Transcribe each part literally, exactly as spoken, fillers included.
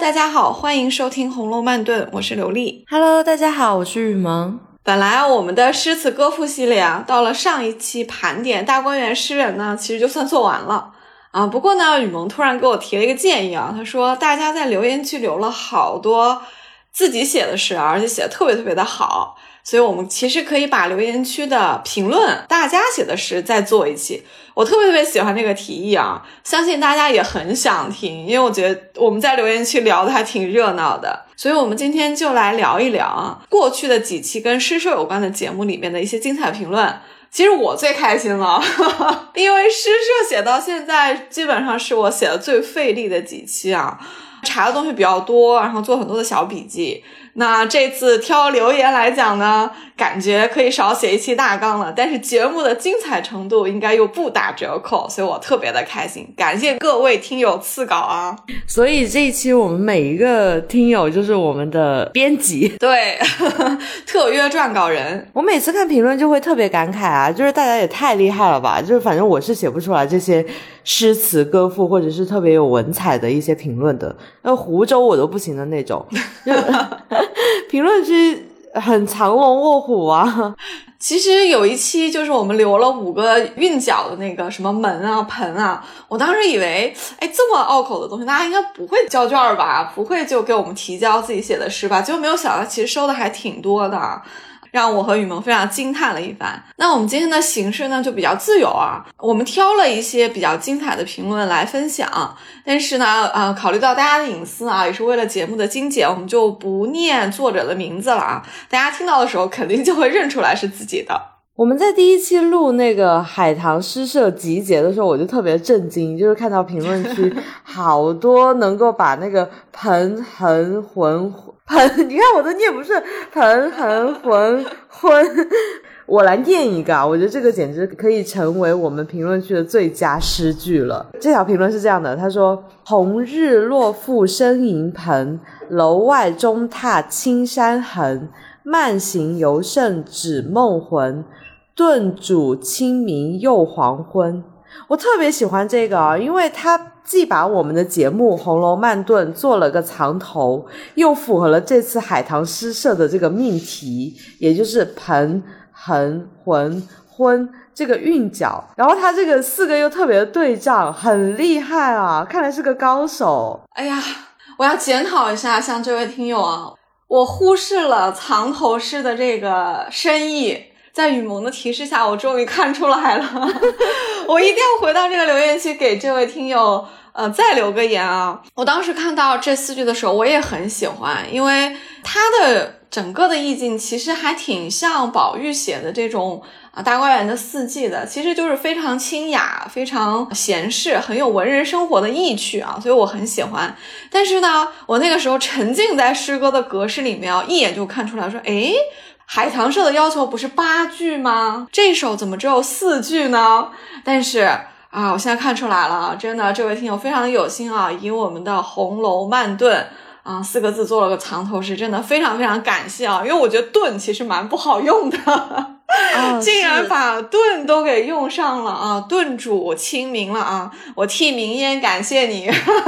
大家好，欢迎收听红楼慢炖，我是刘丽。 Hello， 大家好，我是雨萌。 本来我们的诗词歌赋系列啊，到了上一期盘点大观园诗人呢，其实就算做完了啊。不过呢，雨萌突然给我提了一个建议啊，他说大家在留言区留了好多自己写的诗啊，而且写的特别特别的好，所以我们其实可以把留言区的评论大家写的诗再做一期。我特别特别喜欢这个提议啊，相信大家也很想听，因为我觉得我们在留言区聊的还挺热闹的。所以我们今天就来聊一聊啊，过去的几期跟诗社有关的节目里面的一些精彩评论。其实我最开心了因为诗社写到现在基本上是我写的最费力的几期啊，查的东西比较多，然后做很多的小笔记。那这次挑留言来讲呢，感觉可以少写一期大纲了，但是节目的精彩程度应该又不打折扣，所以我特别的开心，感谢各位听友赐稿啊。 所以这一期我们每一个听友就是我们的编辑， 对特约撰稿人。 我每次看评论就会特别感慨啊，就是大家也太厉害了吧，就是反正我是写不出来这些诗词歌赋或者是特别有文采的一些评论的，那湖州我都不行的那种评论区很藏龙卧虎啊。 其实有一期就是我们留了五个韵脚的那个什么门啊盆啊，我当时以为哎这么拗口的东西大家应该不会交卷吧，不会就给我们提交自己写的诗吧，结果没有想到其实收的还挺多的，让我和雨萌非常惊叹了一番。那我们今天的形式呢就比较自由啊，我们挑了一些比较精彩的评论来分享，但是呢呃，考虑到大家的隐私啊，也是为了节目的精简，我们就不念作者的名字了啊，大家听到的时候肯定就会认出来是自己的。 我们在第一期录那个海棠诗社集结的时候我就特别震惊，就是看到评论区好多能够把那个盆横浑盆，你看我都念不顺，盆横浑浑，我来念一个啊，我觉得这个简直可以成为我们评论区的最佳诗句了。这条评论是这样的，他说红日落复生银盆，楼外中踏青山痕，慢行犹胜指梦魂，顿煮清明又黄昏。我特别喜欢这个啊，因为它既把我们的节目《红楼慢炖》做了个藏头，又符合了这次海棠诗社的这个命题，也就是盆横浑昏这个韵脚，然后它这个四个又特别的对仗，很厉害啊，看来是个高手。 哎呀，我要检讨一下像这位听友啊，我忽视了藏头诗的这个深意，在雨萌的提示下我终于看出来了我一定要回到这个留言区给这位听友呃，再留个言啊。我当时看到这四句的时候我也很喜欢，因为它的整个的意境其实还挺像宝玉写的这种啊大观园的四季的，其实就是非常清雅非常闲适，很有文人生活的意趣啊，所以我很喜欢。但是呢我那个时候沉浸在诗歌的格式里面啊，一眼就看出来说诶海棠社的要求不是八句吗？这首怎么只有四句呢？但是啊，我现在看出来了，真的这位听友非常的有心啊，以我们的红楼慢炖啊四个字做了个藏头诗，真的非常非常感谢啊，因为我觉得炖其实蛮不好用的哦、竟然把炖都给用上了啊！炖煮清明了啊！我替明烟感谢你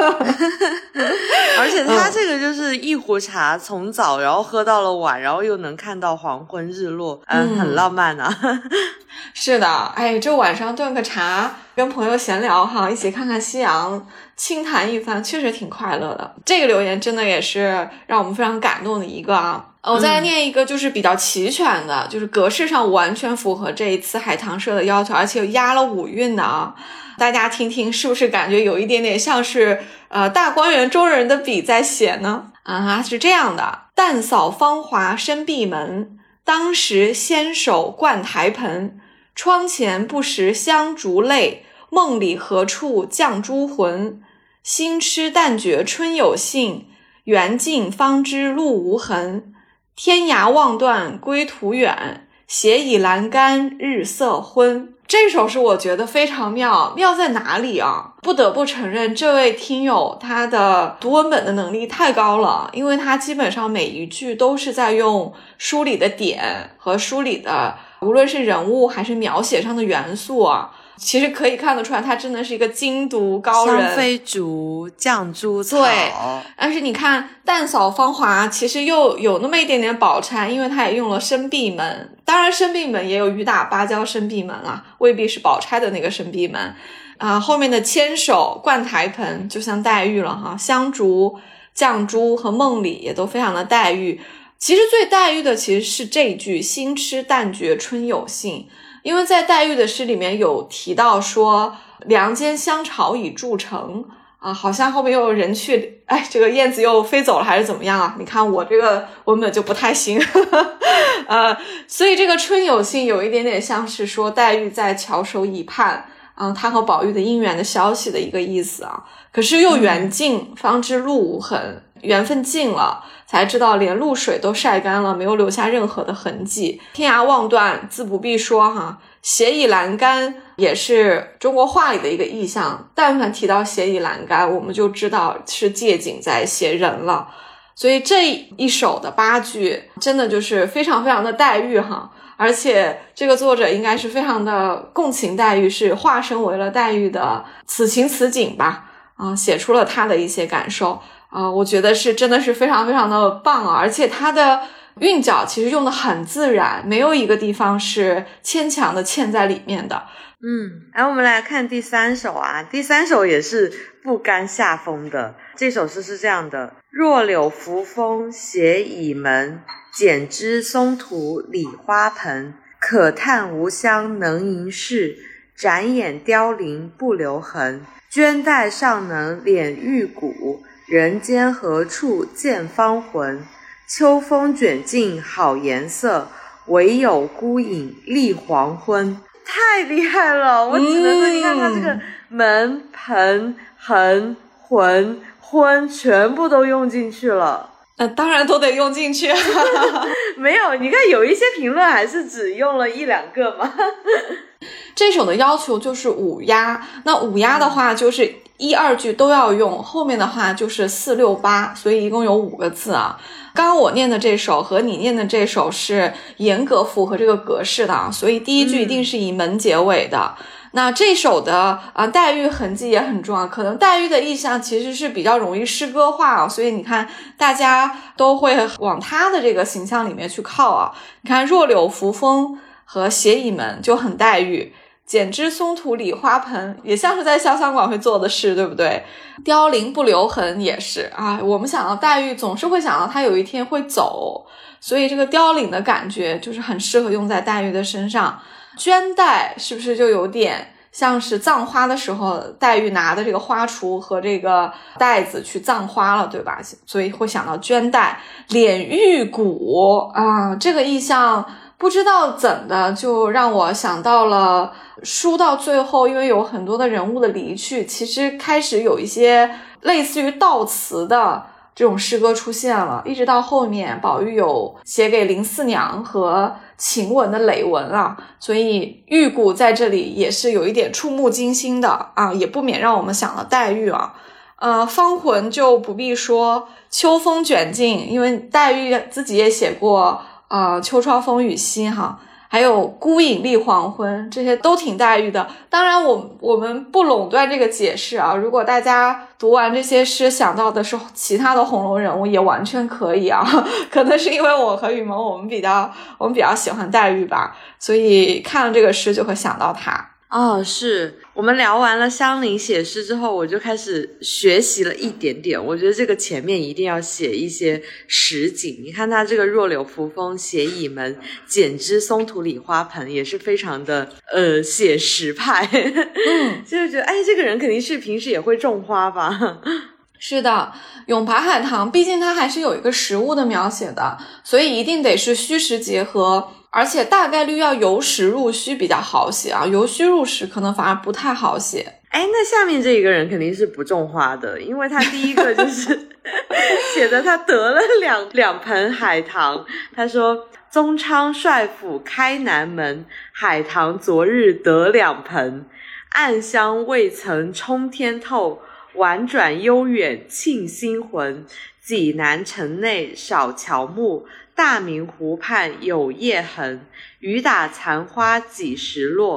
而且他这个就是一壶茶从早然后喝到了晚，然后又能看到黄昏日落，嗯，很浪漫啊是的，哎，这晚上炖个茶跟朋友闲聊哈，一起看看夕阳轻谈一番，确实挺快乐的。这个留言真的也是让我们非常感动的一个啊。我再来念一个就是比较齐全的、嗯、就是格式上完全符合这一次海棠社的要求，而且有押了五韵的啊。大家听听是不是感觉有一点点像是呃大观园中人的笔在写呢？啊，是这样的，淡扫芳华深闭门，当时纤手灌台盆，窗前不识香烛泪，梦里何处降珠魂，心痴但觉春有信，缘尽方知路无痕，天涯望断归途远，斜倚栏杆日色昏。这首是我觉得非常妙，妙在哪里啊？不得不承认这位听友他的读文本的能力太高了，因为他基本上每一句都是在用书里的点和书里的无论是人物还是描写上的元素啊， 其实可以看得出来他真的是一个精读高人。 香妃竹、绛珠草。 对，但是你看淡扫芳华其实又有那么一点点宝钗，因为他也用了生闭门，当然生闭门也有雨打芭蕉生闭门啊，未必是宝钗的那个生闭门啊。后面的牵手、灌台盆就像黛玉了哈，香烛、绛珠和梦里也都非常的黛玉。其实最黛玉的其实是这一句心痴淡绝春有信，因为在黛玉的诗里面有提到说梁间香草已筑成啊，好像后面又有人去，哎，这个燕子又飞走了还是怎么样啊？你看我这个文本就不太行呃，所以这个春有信有一点点像是说黛玉在翘首以盼啊，她和宝玉的姻缘的消息的一个意思啊。可是又缘尽、嗯、方知路无痕，缘分尽了才知道连露水都晒干了，没有留下任何的痕迹。天涯望断自不必说哈，斜倚栏杆也是中国画里的一个意象，但凡提到斜倚栏杆我们就知道是借景在写人了。所以这一首的八句真的就是非常非常的黛玉哈，而且这个作者应该是非常的共情黛玉，是化身为了黛玉的此情此景吧，啊，写出了他的一些感受啊，我觉得是真的是非常非常的棒啊，而且他的韵脚其实用的很自然，没有一个地方是牵强的嵌在里面的。 嗯，然后我们来看第三首啊，第三首也是不甘下风的。这首诗是这样的：若柳扶风斜倚门，剪枝松土理花盆。可叹无香能吟事，展眼凋零不留痕。绢带尚能敛玉骨，人间何处见芳魂。秋风卷尽好颜色，唯有孤影立黄昏。太厉害了，我只能说你看他这个门、盆、痕、魂、昏全部都用进去了。 那、呃、当然都得用进去没有，你看有一些评论还是只用了一两个嘛这首的要求就是五押，那五押的话就是一二句都要用，后面的话就是四六八，所以一共有五个字啊。刚刚我念的这首和你念的这首是严格符合这个格式的，所以第一句一定是以门结尾的。嗯、那这首的啊、呃、黛玉痕迹也很重要，可能黛玉的意象其实是比较容易诗歌化啊，所以你看大家都会往她的这个形象里面去靠啊。你看若柳扶风和斜倚门就很黛玉，剪枝松土理花盆也像是在潇湘馆会做的事，对不对？凋零不留痕也是啊，我们想到黛玉总是会想到她有一天会走，所以这个凋零的感觉就是很适合用在黛玉的身上。绢带是不是就有点像是葬花的时候黛玉拿的这个花锄和这个袋子去葬花了，对吧？所以会想到绢带。敛玉骨啊，这个意象不知道怎的就让我想到了书到最后，因为有很多的人物的离去，其实开始有一些类似于悼词的这种诗歌出现了，一直到后面宝玉有写给林四娘和晴雯的累文啊，所以玉骨在这里也是有一点触目惊心的啊，也不免让我们想到黛玉啊。呃，芳魂就不必说，秋风卷尽，因为黛玉自己也写过呃，秋窗风雨夕哈，还有孤影立黄昏，这些都挺黛玉的。当然我我们不垄断这个解释啊，如果大家读完这些诗想到的是其他的红楼人物也完全可以啊，可能是因为我和雨萌我们比较我们比较喜欢黛玉吧，所以看了这个诗就会想到她。 哦，是我们聊完了香菱写诗之后，我就开始学习了一点点。我觉得这个前面一定要写一些实景。你看他这个若柳扶风斜倚门，剪枝松土理花盆，也是非常的呃写实派。嗯，就觉得哎，这个人肯定是平时也会种花吧。 是的，咏爬海棠毕竟它还是有一个实物的描写的，所以一定得是虚实结合，而且大概率要由实入虚比较好写啊，由虚入实可能反而不太好写。 哎，那下面这一个人肯定是不种花的，因为他第一个就是写的他得了两两盆海棠，他说宗昌帅府开南门，海棠昨日得两盆，暗香未曾冲天透，婉转悠远沁心魂。济南城内少乔木，大明湖畔有叶痕，雨打残花几时落，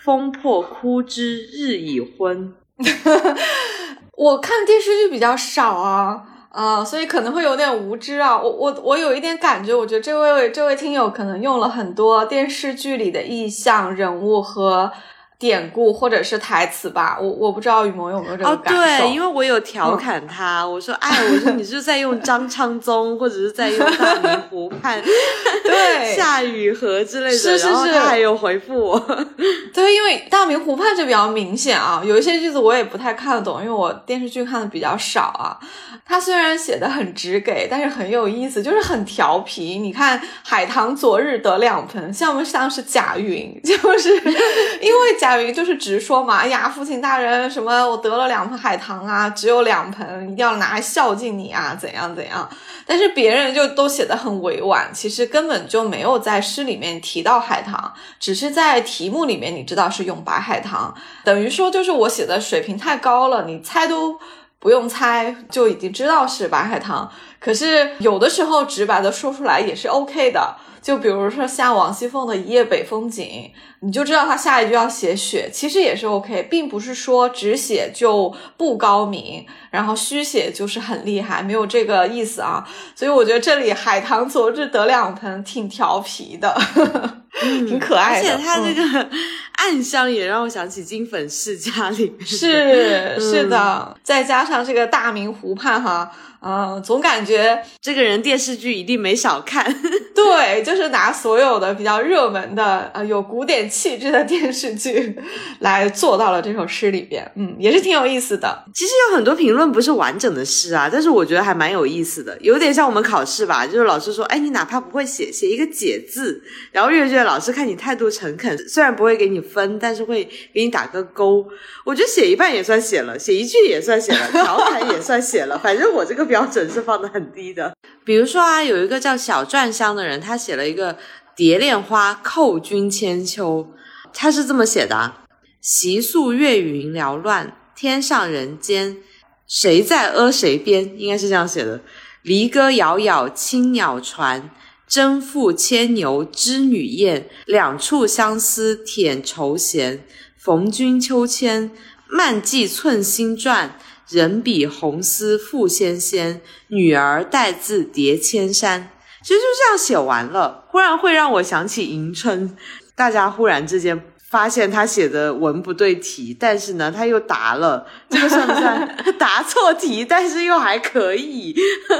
风破枯枝日已昏。 我看电视剧比较少啊，呃，所以可能会有点无知啊。我我我有一点感觉，我觉得这位这位听友可能用了很多电视剧里的意象、人物和典故或者是台词吧。我我不知道雨萌有没有这个感受。 哦，对，因为我有调侃他，嗯、我说，哎，我说你是在用张昌宗，或者是在用大明湖畔， 对， 夏雨荷之类的， 是是是， 然后他还有回复我。 对，因为大明湖畔就比较明显啊，有一些句子我也不太看得懂，因为我电视剧看的比较少啊。他虽然写的很直给，但是很有意思，就是很调皮。你看海棠昨日得两盆，像不像是贾云？就是因为贾云就是直说嘛，哎呀，父亲大人什么我得了两盆海棠啊，只有两盆，一定要拿来孝敬你啊，怎样怎样。但是别人就都写得很委婉，其实根本就没有在诗里面提到海棠，只是在题目里面你知道是永白海棠，等于说就是我写的水平太高了，你猜都不用猜就已经知道是白海棠。可是有的时候直白的说出来也是 OK 的，就比如说像王熙凤的一夜北风景，你就知道他下一句要写雪，其实也是 OK， 并不是说只写就不高明，然后虚写就是很厉害，没有这个意思啊。所以我觉得这里海棠昨日得两盆挺调皮的嗯、挺可爱的。 而且他这个暗香也让我想起金粉世家里面， 是是的、嗯、再加上这个大明湖畔哈，嗯，总感觉这个人电视剧一定没少看。 对，就是拿所有的比较热门的呃有古典气质的电视剧来做到了这首诗里边，嗯，也是挺有意思的。 其实有很多评论不是完整的诗啊，但是我觉得还蛮有意思的，有点像我们考试吧，就是老师说，哎，你哪怕不会写，写一个解字，然后阅卷老师看你态度诚恳，虽然不会给你分，但是会给你打个勾。我觉得写一半也算写了，写一句也算写了，调侃也算写了，反正我这个标准是放得很低的。比如说啊，有一个叫小篆香的人，他写了一个蝶恋花扣君千秋，他是这么写的啊：习宿月云缭乱，天上人间，谁在阿谁边，应该是这样写的。离歌杳杳青鸟传，征赋牵牛织女燕，两处相思舔愁弦，逢君秋千，漫迹寸心传，人比红丝复纤纤，女儿带字叠千山。其实就这样写完了，忽然会让我想起迎春。大家忽然之间发现他写的文不对题，但是呢他又答了，这个算不算答错题但是又还可以？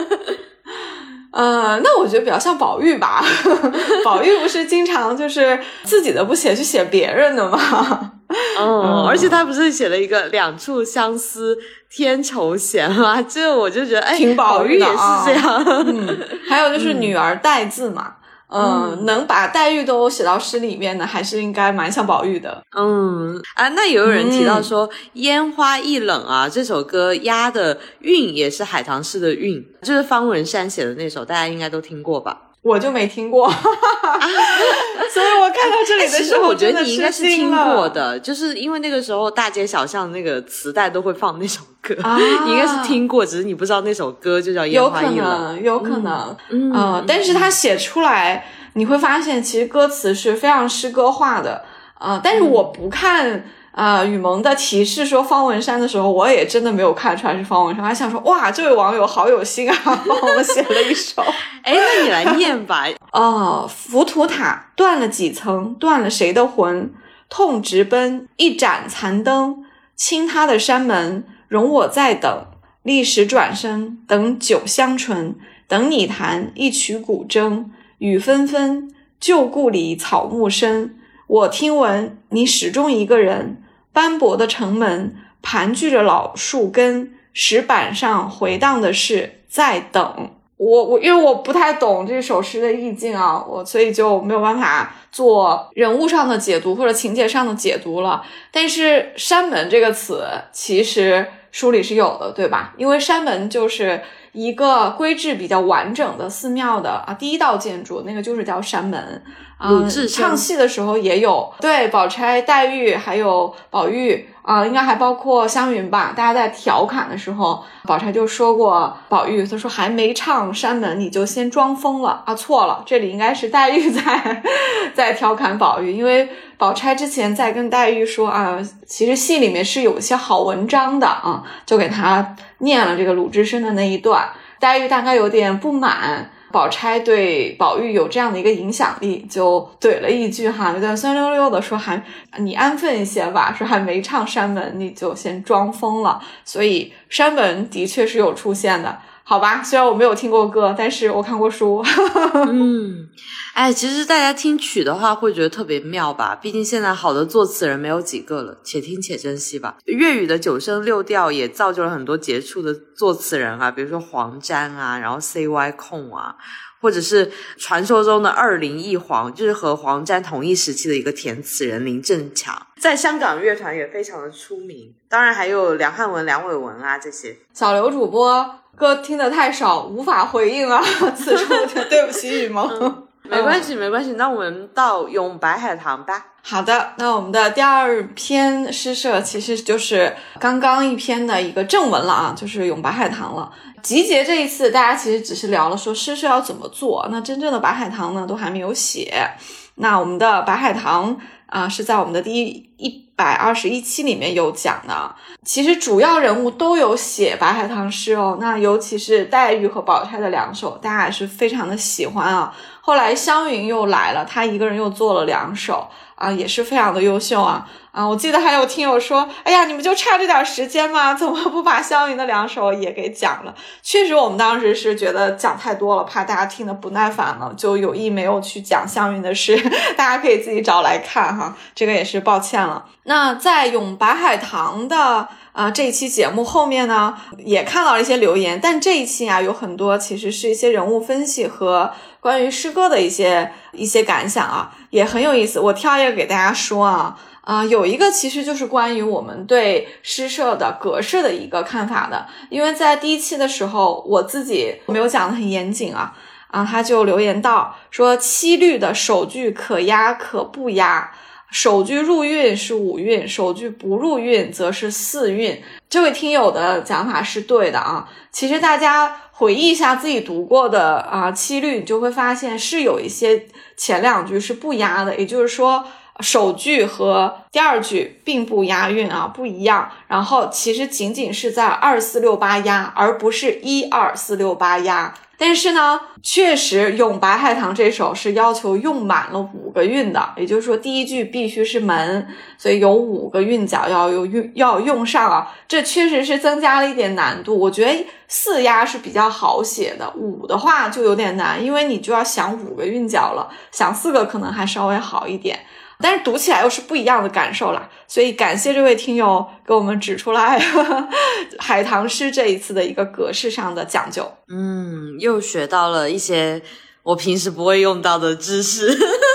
呃，那我觉得比较像宝玉吧。宝玉不是经常就是自己的不写去写别人的吗？ 嗯，而且他不是写了一个两处相思添愁弦吗？这我就觉得哎， 挺宝玉的、啊、宝玉也是这样。 嗯，还有就是女儿带字嘛。嗯, 嗯，能把黛玉都写到诗里面的，还是应该蛮像宝玉的。 嗯啊，那有人提到说、嗯、烟花易冷啊，这首歌押的韵也是海棠诗的韵，就是方文山写的那首，大家应该都听过吧？ 我就没听过。所以我看到这里的时候， 我觉得你应该是听过的，就是因为那个时候大街小巷那个磁带都会放那首歌、啊、你应该是听过，只是你不知道那首歌就叫烟花易冷。 有可能有可能嗯、 呃、但是他写出来你会发现其实歌词是非常诗歌化的呃，但是我不看呃，雨萌的提示说方文山的时候，我也真的没有看出来是方文山，还想说哇，这位网友好有心啊，帮我们写了一首。 哎，那你来念吧。 哦，浮屠塔断了几层，断了谁的魂？痛直奔，一盏残灯，倾他的山门，容我再等。立时转身，等酒香醇，等你弹一曲古筝。雨纷纷，旧故里草木深。我听闻你始终一个人，斑驳的城门盘踞着老树根，石板上回荡的是在等。我我因为我不太懂这首诗的意境啊，我所以就没有办法做人物上的解读或者情节上的解读了。但是山门这个词其实书里是有的，对吧？因为山门就是一个规制比较完整的寺庙的啊第一道建筑，那个就是叫山门。嗯，唱戏的时候也有，对，宝钗、黛玉还有宝玉啊、呃，应该还包括湘云吧。大家在调侃的时候，宝钗就说过宝玉，他说还没唱山门你就先装疯了啊，错了，这里应该是黛玉在在调侃宝玉，因为宝钗之前在跟黛玉说啊，其实戏里面是有一些好文章的啊，就给他念了这个鲁智深的那一段。黛玉大概有点不满宝钗对宝玉有这样的一个影响力，就怼了一句哈，有点酸溜溜的说还你安分一些吧，说还没唱山门你就先装疯了。所以山门的确是有出现的，好吧，虽然我没有听过歌，但是我看过书。 嗯，哎，其实大家听曲的话会觉得特别妙吧，毕竟现在好的作词人没有几个了，且听且珍惜吧。粤语的九声六调也造就了很多杰出的作词人啊，比如说黄沾啊，然后 C Y 控啊，或者是传说中的二林一黄，就是和黄沾同一时期的一个填词人林振强，在香港乐团也非常的出名。当然还有梁汉文、梁伟文啊这些。 小刘主播歌听得太少，无法回应啊，此处对不起雨萌。 嗯没关系没关系，那我们到咏白海棠吧。 好的，那我们的第二篇诗社其实就是刚刚一篇的一个正文了啊，就是咏白海棠了。集结这一次大家其实只是聊了说诗社要怎么做，那真正的白海棠呢都还没有写。那我们的白海棠啊、呃、是在我们的第一百二十一期里面有讲的，其实主要人物都有写白海棠诗哦，那尤其是黛玉和宝钗的两首大家也是非常的喜欢啊。后来湘云又来了，她一个人又做了两首啊，也是非常的优秀啊啊！我记得还有听友说，哎呀，你们就差这点时间吗？怎么不把湘云的两首也给讲了？确实，我们当时是觉得讲太多了，怕大家听得不耐烦了，就有意没有去讲湘云的诗，大家可以自己找来看哈，这个也是抱歉了。那在咏白海棠的啊、呃、这一期节目后面呢，也看到了一些留言，但这一期啊有很多其实是一些人物分析和关于诗歌的一些一些感想啊，也很有意思。我挑一个给大家说啊，啊、呃，有一个其实就是关于我们对诗社的格式的一个看法的，因为在第一期的时候我自己没有讲得很严谨啊，啊，他就留言到说七律的首句可押可不押。首句入韵是五韵，首句不入韵则是四韵。这位听友的讲法是对的啊。其实大家回忆一下自己读过的啊七律，你就会发现是有一些前两句是不押的，也就是说首句和第二句并不押韵啊，不一样。然后其实仅仅是在二四六八押，而不是一二四六八押。但是呢，确实咏白海棠这首是要求用满了五个韵的，也就是说第一句必须是门，所以有五个韵脚要有用要用上啊，这确实是增加了一点难度。我觉得四押是比较好写的，五的话就有点难，因为你就要想五个韵脚了，想四个可能还稍微好一点。但是读起来又是不一样的感受啦，所以感谢这位听友给我们指出来呵呵海棠诗这一次的一个格式上的讲究。 嗯，又学到了一些我平时不会用到的知识。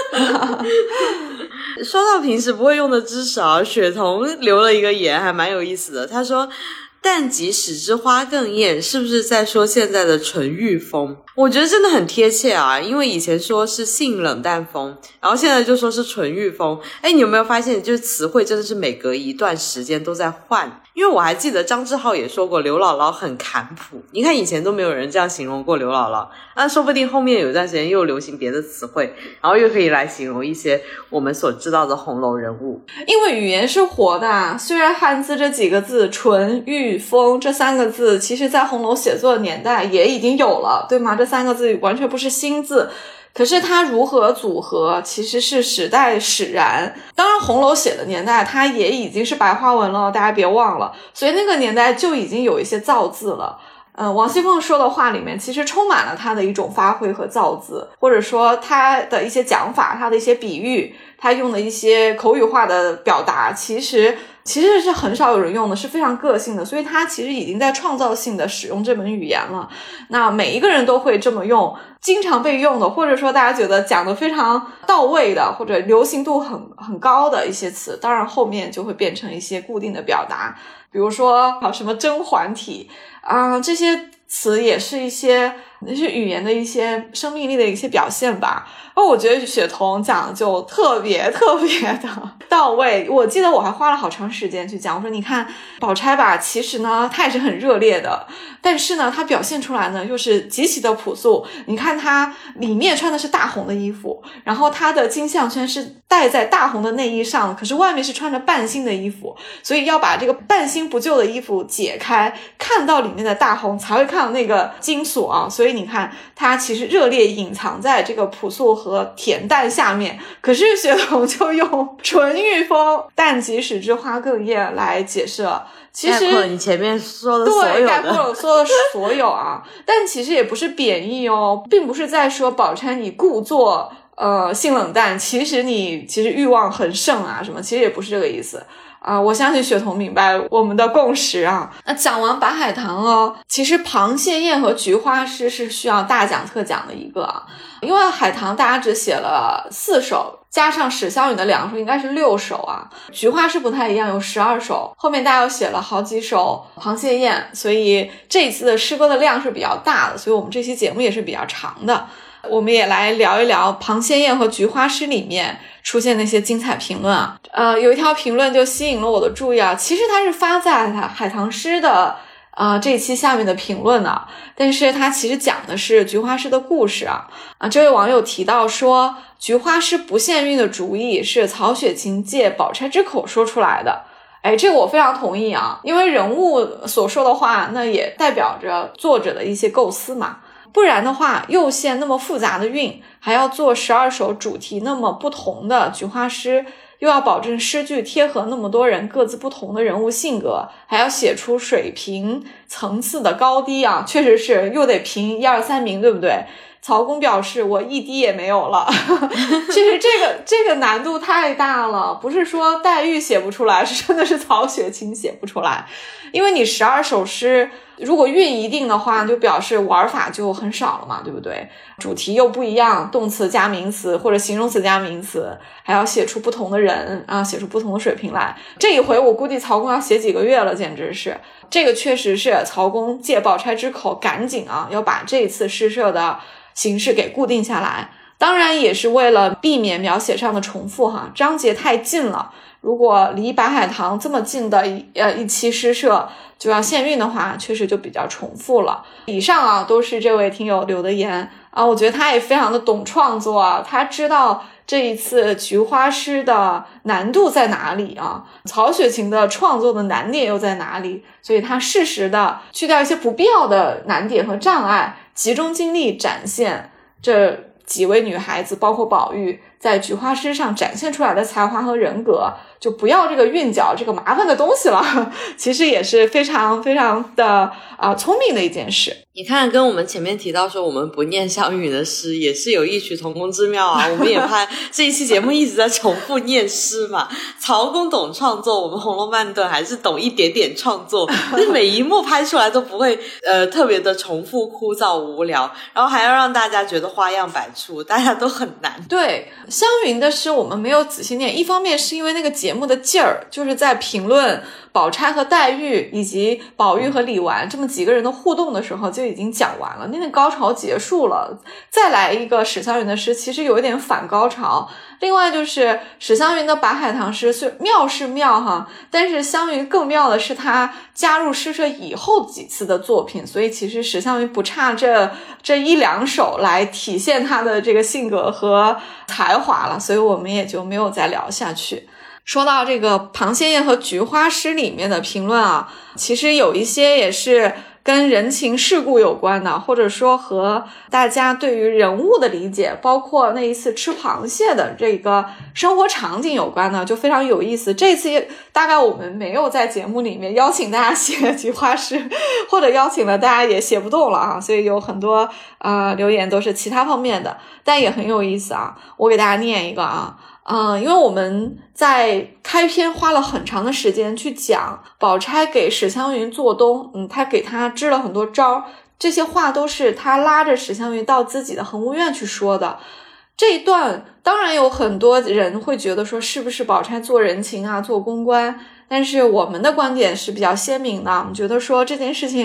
说到平时不会用的知识啊，雪桐留了一个言还蛮有意思的，他说但即使之花更艳，是不是在说现在的纯欲风？我觉得真的很贴切啊，因为以前说是性冷淡风，然后现在就说是纯欲风。哎，你有没有发现就是词汇真的是每隔一段时间都在换？因为我还记得张志浩也说过刘姥姥很坎朴，你看以前都没有人这样形容过刘姥姥，那说不定后面有一段时间又流行别的词汇，然后又可以来形容一些我们所知道的红楼人物。 因为语言是活的，虽然汉字这几个字纯欲风这三个字其实在红楼写作的年代也已经有了，对吗？这三个字完全不是新字，可是它如何组合其实是时代使然。当然红楼写的年代它也已经是白话文了，大家别忘了，所以那个年代就已经有一些造字了。呃，王熙凤说的话里面其实充满了她的一种发挥和造字，或者说她的一些讲法，她的一些比喻，她用的一些口语化的表达，其实其实是很少有人用的，是非常个性的，所以她其实已经在创造性的使用这门语言了。那每一个人都会这么用，经常被用的，或者说大家觉得讲得非常到位的，或者流行度很很高的一些词，当然后面就会变成一些固定的表达，比如说什么甄嬛体啊、呃，这些词也是一些那是语言的一些生命力的一些表现吧。而我觉得雪桐讲的就特别特别的到位，我记得我还花了好长时间去讲，我说你看宝钗吧，其实呢她也是很热烈的，但是呢她表现出来呢又是极其的朴素。你看她里面穿的是大红的衣服，然后她的金项圈是戴在大红的内衣上，可是外面是穿着半新的衣服，所以要把这个半新不旧的衣服解开，看到里面的大红才会看到那个金锁啊。所以你看她其实热烈隐藏在这个朴素和恬淡下面，可是雪桐就用纯欲风淡即使之花更艳来解释了。其实概括了你前面说的所有的， 对，概括了说的所有啊。但其实也不是贬义哦，并不是在说宝钗你故作呃性冷淡，其实你其实欲望很盛啊什么，其实也不是这个意思啊、呃，我相信雪桐明白我们的共识啊。那讲完白海棠哦，其实螃蟹宴和菊花诗是需要大讲特讲的一个啊，因为海棠大家只写了四首，加上史湘云的两首应该是六首啊。菊花诗不太一样，有十二首，后面大家又写了好几首螃蟹宴，所以这一次的诗歌的量是比较大的，所以我们这期节目也是比较长的。我们也来聊一聊螃蟹宴和菊花诗里面出现那些精彩评论啊。呃，有一条评论就吸引了我的注意啊，其实它是发在海棠诗的呃这一期下面的评论呢，但是它其实讲的是菊花诗的故事啊。啊，这位网友提到说，菊花诗不限韵的主意是曹雪芹借宝钗之口说出来的。哎，这个我非常同意啊，因为人物所说的话，那也代表着作者的一些构思嘛。不然的话，又限那么复杂的韵，还要做十二首主题那么不同的菊花诗，又要保证诗句贴合那么多人各自不同的人物性格，还要写出水平层次的高低啊，确实是又得评一二三名，对不对？曹公表示我一滴也没有了其实这个这个难度太大了，不是说黛玉写不出来，是真的是曹雪芹写不出来。因为你十二首诗如果韵一定的话，就表示玩法就很少了嘛，对不对？主题又不一样，动词加名词或者形容词加名词，还要写出不同的人啊，写出不同的水平来。这一回我估计曹公要写几个月了，简直是。这个确实是曹公借宝钗之口赶紧啊要把这次诗社的形式给固定下来，当然也是为了避免描写上的重复哈，章节太近了，如果离白海棠这么近的一呃一期诗社就要限韵的话，确实就比较重复了。以上啊都是这位听友留的言啊，我觉得他也非常的懂创作啊，他知道这一次菊花诗的难度在哪里啊，曹雪芹的创作的难点又在哪里，所以他适时的去掉一些不必要的难点和障碍，集中精力展现这几位女孩子包括宝玉在菊花诗上展现出来的才华和人格，就不要这个韵脚这个麻烦的东西了，其实也是非常非常的啊、呃、聪明的一件事。 你看跟我们前面提到说我们不念湘云的诗也是有异曲同工之妙啊，我们也怕这一期节目一直在重复念诗嘛。曹公懂创作，我们红楼慢顿还是懂一点点创作，就是每一幕拍出来都不会呃特别的重复枯燥无聊，然后还要让大家觉得花样百出，大家都很难。 对，湘云的诗我们没有仔细念，一方面是因为那个节目的劲儿，就是在评论宝钗和黛玉以及宝玉和李纨这么几个人的互动的时候就已经讲完了，那个高潮结束了，再来一个史湘云的诗其实有一点反高潮。另外就是史湘云的白海棠诗是妙是妙哈，但是湘云更妙的是她加入诗社以后几次的作品，所以其实史湘云不差这这一两首来体现她的这个性格和才华了，所以我们也就没有再聊下去。说到这个螃蟹宴和菊花诗里面的评论啊，其实有一些也是跟人情世故有关的，或者说和大家对于人物的理解，包括那一次吃螃蟹的这个生活场景有关的，就非常有意思。这次大概我们没有在节目里面邀请大家写菊花诗，或者邀请了大家也写不动了啊，所以有很多呃留言都是其他方面的，但也很有意思啊。我给大家念一个啊。嗯，因为我们在开篇花了很长的时间去讲宝钗给史湘云做东，嗯，她给她支了很多招，这些话都是她拉着史湘云到自己的恒芜院去说的。这一段当然有很多人会觉得说是不是宝钗做人情啊，做公关，但是我们的观点是比较鲜明的，我们觉得说这件事情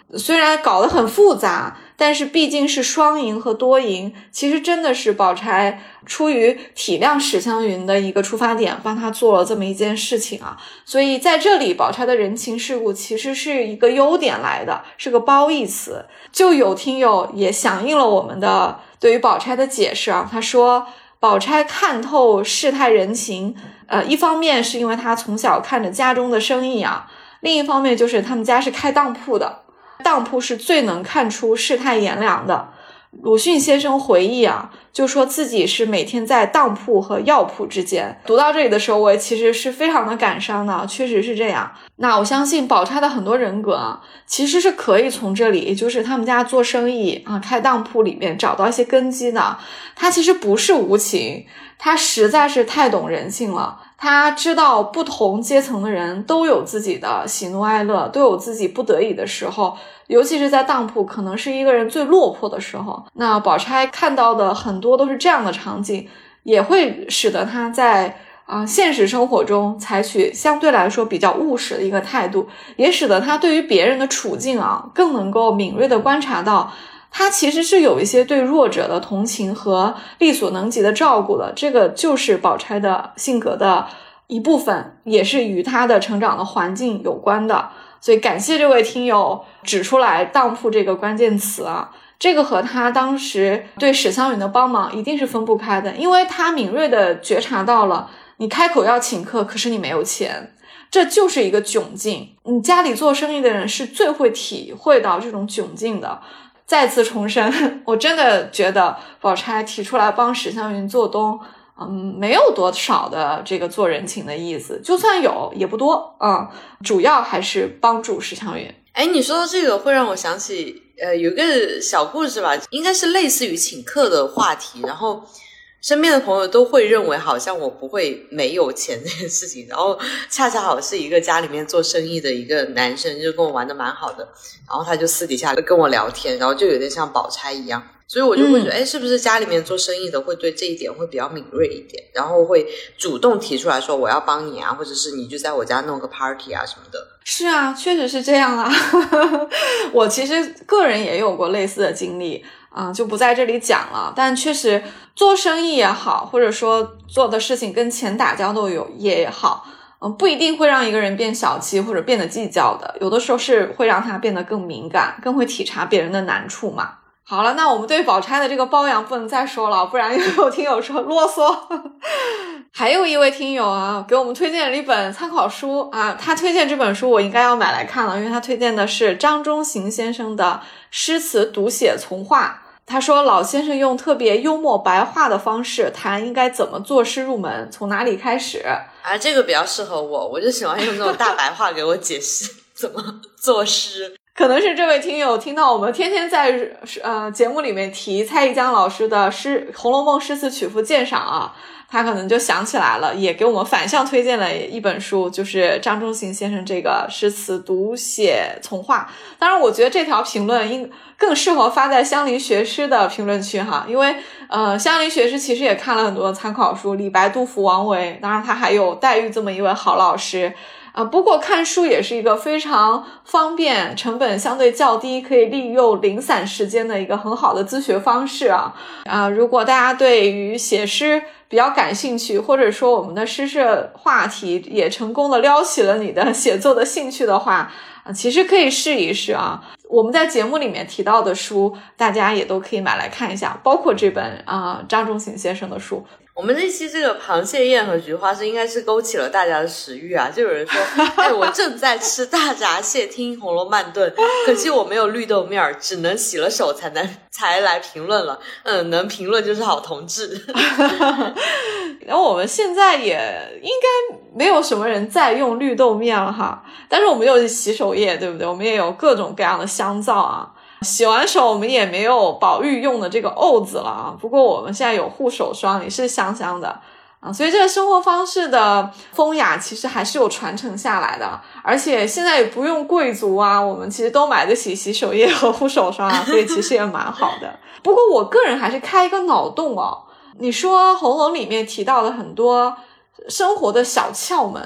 虽然搞得很复杂，但是毕竟是双赢和多赢，其实真的是宝钗出于体谅史湘云的一个出发点，帮他做了这么一件事情啊。所以在这里宝钗的人情世故其实是一个优点来的，是个褒义词。就有听友也响应了我们的对于宝钗的解释啊，他说宝钗看透世态人情，呃，一方面是因为她从小看着家中的生意啊，另一方面就是他们家是开当铺的，当铺是最能看出世态炎凉的。鲁迅先生回忆啊，就说自己是每天在当铺和药铺之间。读到这里的时候，我也其实是非常的感伤的，确实是这样。那我相信宝钗的很多人格啊，其实是可以从这里，也就是他们家做生意啊，开当铺里面找到一些根基的。他其实不是无情，他实在是太懂人性了。他知道不同阶层的人都有自己的喜怒哀乐，都有自己不得已的时候，尤其是在当铺可能是一个人最落魄的时候。那宝钗看到的很多都是这样的场景，也会使得他在啊、呃、现实生活中采取相对来说比较务实的一个态度，也使得他对于别人的处境啊更能够敏锐地观察到他其实是有一些对弱者的同情和力所能及的照顾的。这个就是宝钗的性格的一部分，也是与他的成长的环境有关的。所以感谢这位听友指出来当铺这个关键词啊，这个和他当时对史湘云的帮忙一定是分不开的，因为他敏锐地觉察到了你开口要请客，可是你没有钱，这就是一个窘境。你家里做生意的人是最会体会到这种窘境的。再次重申，我真的觉得宝钗提出来帮史湘云做东，嗯，没有多少的这个做人情的意思，就算有也不多，嗯，主要还是帮助史湘云。 哎，你说到这个会让我想起呃，有一个小故事吧，应该是类似于请客的话题，然后身边的朋友都会认为好像我不会没有钱这件事情，然后恰恰好是一个家里面做生意的一个男生，就跟我玩的蛮好的，然后他就私底下跟我聊天，然后就有点像宝钗一样，所以我就会觉得，哎、嗯，是不是家里面做生意的会对这一点会比较敏锐一点，然后会主动提出来说我要帮你啊，或者是你就在我家弄个 party 啊什么的。 是啊，确实是这样啊。我其实个人也有过类似的经历啊、呃，就不在这里讲了。但确实做生意也好，或者说做的事情跟钱打交道有也好，嗯、呃，不一定会让一个人变小气或者变得计较的，有的时候是会让他变得更敏感，更会体察别人的难处嘛。好了，那我们对宝钗的这个包养不能再说了，不然又有听友说啰嗦。还有一位听友啊，给我们推荐了一本参考书啊，他推荐这本书我应该要买来看了，因为他推荐的是张中行先生的诗词读写从话。他说老先生用特别幽默白话的方式谈应该怎么作诗入门，从哪里开始啊，这个比较适合我，我就喜欢用这种大白话给我解释怎么作诗。 可能是这位听友听到我们天天在呃节目里面提蔡一江老师的诗《红楼梦诗词曲赋鉴赏》啊，他可能就想起来了，也给我们反向推荐了一本书，就是张中行先生这个诗词读写从话。当然我觉得这条评论应更适合发在香菱学诗的评论区哈，因为呃香菱学诗其实也看了很多参考书，李白、杜甫、王维，当然他还有黛玉这么一位好老师啊、呃，不过看书也是一个非常方便、成本相对较低，可以利用零散时间的一个很好的自学方式啊。啊、呃，如果大家对于写诗比较感兴趣，或者说我们的诗社话题也成功的撩起了你的写作的兴趣的话，啊、呃，其实可以试一试啊。我们在节目里面提到的书，大家也都可以买来看一下，包括这本啊、呃、张中行先生的书。 我们这期这个螃蟹宴和菊花是应该是勾起了大家的食欲啊，就有人说哎，我正在吃大闸蟹听红楼慢炖，可惜我没有绿豆面，只能洗了手才能才来评论了。嗯，能评论就是好同志。 然后我们现在也应该没有什么人在用绿豆面了哈，但是我们有洗手液，对不对？我们也有各种各样的香皂啊，洗完手我们也没有宝玉用的这个沤子了啊，不过我们现在有护手霜，也是香香的啊，所以这个生活方式的风雅其实还是有传承下来的，而且现在也不用贵族啊，我们其实都买得起洗手液和护手霜啊，所以其实也蛮好的。不过我个人还是开一个脑洞哦，你说红楼里面提到的很多生活的小窍门啊，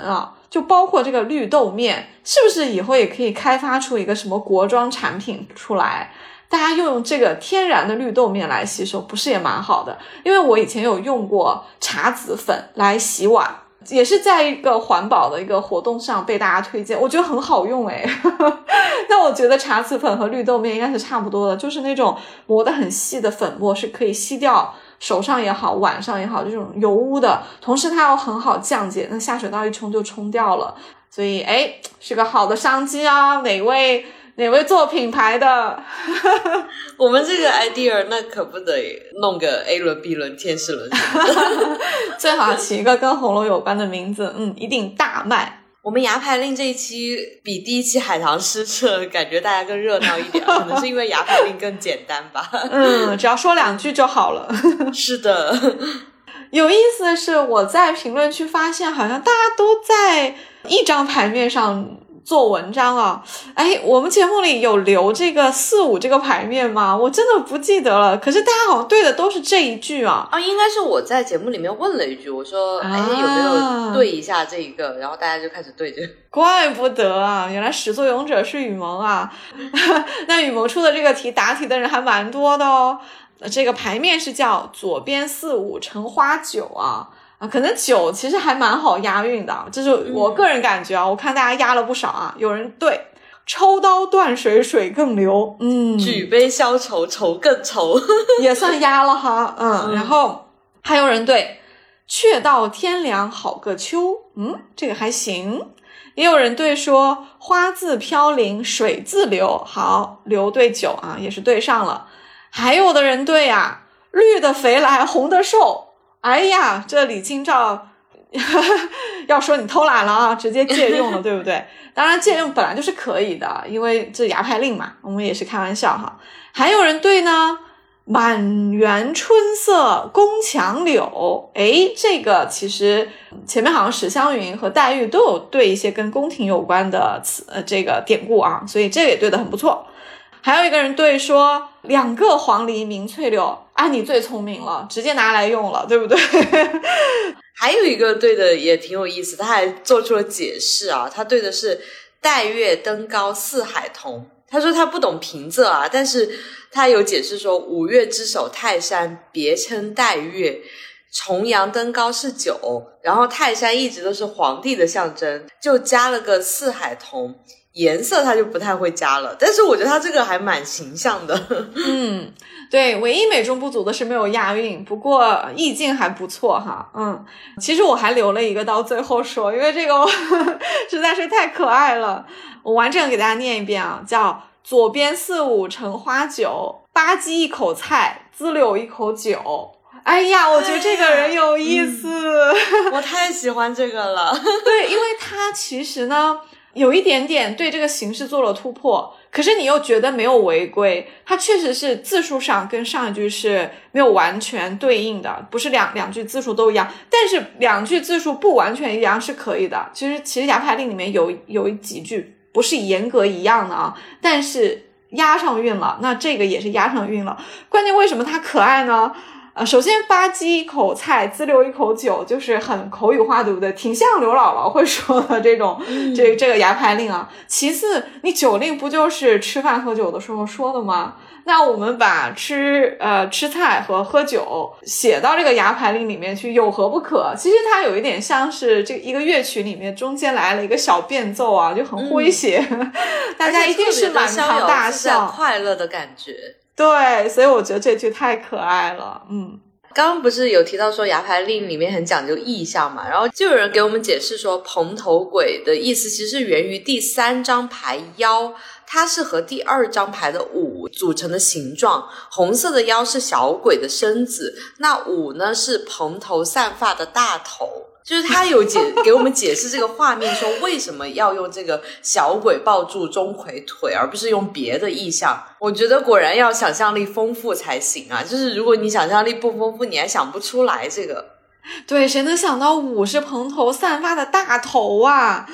就包括这个绿豆面，是不是以后也可以开发出一个什么国妆产品出来，大家用这个天然的绿豆面来洗手，不是也蛮好的？因为我以前有用过茶籽粉来洗碗，也是在一个环保的一个活动上被大家推荐，我觉得很好用诶那我觉得茶籽粉和绿豆面应该是差不多的，就是那种磨得很细的粉末，是可以吸掉手上也好碗上也好这种油污的，同时它又很好降解，那下水道一冲就冲掉了，所以诶是个好的商机啊，哪位哪位做品牌的我们这个 idea 那可不得弄个 A 轮 B 轮天使轮最好起一个跟红楼有关的名字，嗯，一定大卖。 我们牙牌令这一期比第一期海棠诗社感觉大家更热闹一点，可能是因为牙牌令更简单吧。 嗯，只要说两句就好了。 是的。 有意思的是，我在评论区发现好像大家都在一张牌面上做文章啊。哎，我们节目里有留这个四五这个牌面吗？我真的不记得了，可是大家好像对的都是这一句啊。 啊，应该是我在节目里面问了一句，我说哎、啊，有没有对一下这一个，然后大家就开始对着。 怪不得啊，原来始作俑者是雨萌啊。那雨萌出的这个题答题的人还蛮多的哦。这个牌面是叫左边四五橙花九啊。啊，可能九其实还蛮好押韵的，这是我个人感觉啊、嗯、我看大家押了不少啊。有人对抽刀断水水更流，嗯， 举杯消愁愁更愁也算押了哈。嗯, 嗯然后还有人对却道天凉好个秋，嗯，这个还行。也有人对说花自飘零水自流，好，流对九啊，也是对上了。还有的人对啊，绿的肥来红的瘦，哎呀，这李清照要说你偷懒了啊，直接借用了对不对？当然借用本来就是可以的，因为这牙牌令嘛，我们也是开玩笑哈。还有人对呢，满园春色宫墙柳，诶，这个其实前面好像史湘云和黛玉都有对一些跟宫廷有关的词呃这个典故啊，所以这个也对得很不错。还有一个人对说两个黄鹂鸣翠柳，啊你最聪明了，直接拿来用了对不对？ 还有一个对的也挺有意思，他还做出了解释啊，他对的是黛月登高四海同。他说他不懂平仄啊，但是他有解释说五岳之首泰山别称黛月，重阳登高是九，然后泰山一直都是皇帝的象征，就加了个四海同，颜色他就不太会加了，但是我觉得他这个还蛮形象的。 嗯，对，唯一美中不足的是没有押韵，不过意境还不错哈。嗯，其实我还留了一个到最后说，因为这个实在是太可爱了。我完整给大家念一遍啊，叫左边四五橙花九，八鸡一口菜，滋溜一口酒。哎呀，我觉得这个人有意思。哎嗯、我太喜欢这个了。 对，因为他其实呢有一点点对这个形式做了突破，可是你又觉得没有违规，它确实是字数上跟上一句是没有完全对应的，不是两两句字数都一样，但是两句字数不完全一样是可以的。其实其实牙牌令里面有有几句不是严格一样的啊，但是押上韵了，那这个也是押上韵了。关键为什么它可爱呢？呃，首先吧唧一口菜，滋溜一口酒，就是很口语化，对不对？挺像刘姥姥会说的这种，嗯、这这个牙牌令啊。其次，你酒令不就是吃饭喝酒的时候说的吗？那我们把吃呃吃菜和喝酒写到这个牙牌令里面去，有何不可？其实它有一点像是这一个乐曲里面中间来了一个小变奏啊，就很诙谐，嗯、大家一定是满堂大笑， 快乐的感觉。 对，所以我觉得这句太可爱了。嗯， 刚刚不是有提到说牙牌令里面很讲究意象嘛，然后就有人给我们解释说蓬头鬼的意思其实是源于第三张牌腰，它是和第二张牌的五组成的形状，红色的腰是小鬼的身子，那五呢是蓬头散发的大头，就是他有解给我们解释这个画面，说为什么要用这个小鬼抱住钟馗腿，而不是用别的意象。我觉得果然要想象力丰富才行啊，就是如果你想象力不丰富，你还想不出来这个。 对，谁能想到五是蓬头散发的大头啊？